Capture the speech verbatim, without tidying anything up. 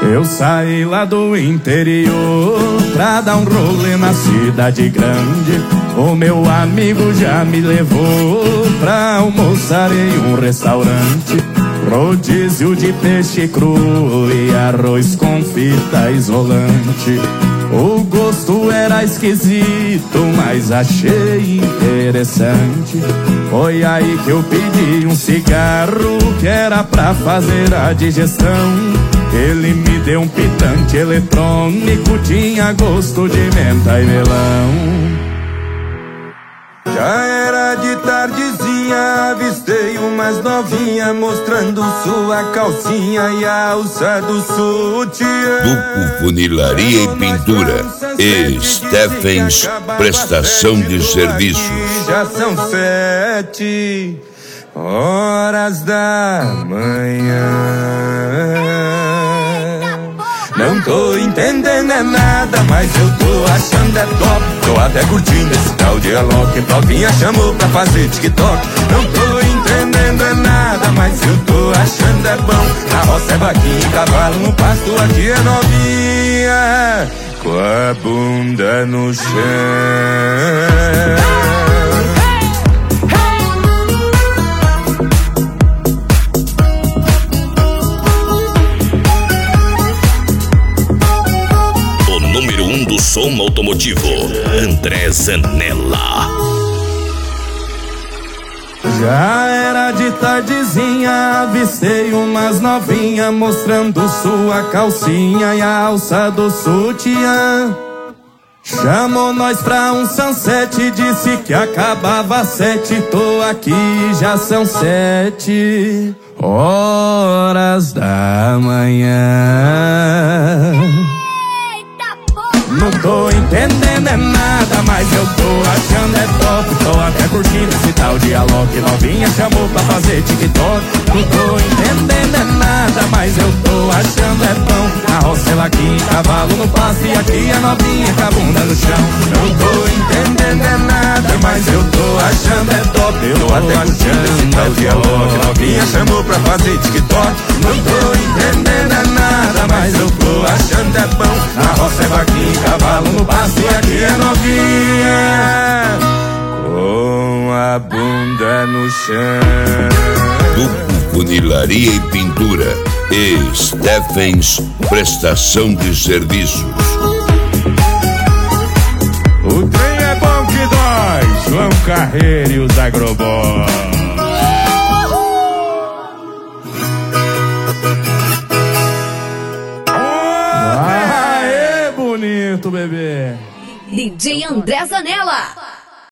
Eu saí lá do interior pra dar um rolê na cidade grande. O meu amigo já me levou pra almoçar em um restaurante. Rodízio de peixe cru e arroz com fita isolante. O gosto era esquisito, mas achei interessante. Foi aí que eu pedi um cigarro que era pra fazer a digestão. Ele me deu um pitante eletrônico, tinha gosto de menta e melão. Já era de tardezinha, avistei umas novinha mostrando sua calcinha e a alça do sutiã. Duco Funilaria e Pintura e Steffens Prestação de Serviços. Já são sete horas da manhã. Não tô entendendo é nada, mas eu tô achando é top. Tô até curtindo esse tal de Alok. Novinha chamou pra fazer TikTok. Não tô entendendo é nada, mas eu tô achando é bom. Na roça é vaquinha, cavalo no pasto, aqui é novinha com a bunda no chão. Do som automotivo, André Zanella. Já era de tardezinha, avistei umas novinha mostrando sua calcinha e a alça do sutiã. Chamou nós pra um sunset, disse que acabava às sete. Tô aqui, já são sete horas da manhã. Não tô entendendo é nada, mas eu tô achando é top. Tô até curtindo esse tal de Alok. Novinha chamou pra fazer TikTok. Não tô entendendo é nada, mas eu tô achando é bom. Na roça é laquinha, cavalo no pasto e aqui é novinha com a bunda no chão. Não tô entendendo é nada, mas eu tô achando é top. Eu tô até curtindo esse tal de Alok. Novinha chamou pra fazer TikTok. Não tô entendendo é nada, mas eu tô achando é bom. Na roça é vaquinha, cavalo no pasto e aqui é novinha com a bunda no chão. Duco Funilaria e Pintura e Steffens Prestação de Serviços. O trem é bom que dói, João Carreiro e os Agroboys. Aê, bonito, bebê. D J André Zanella.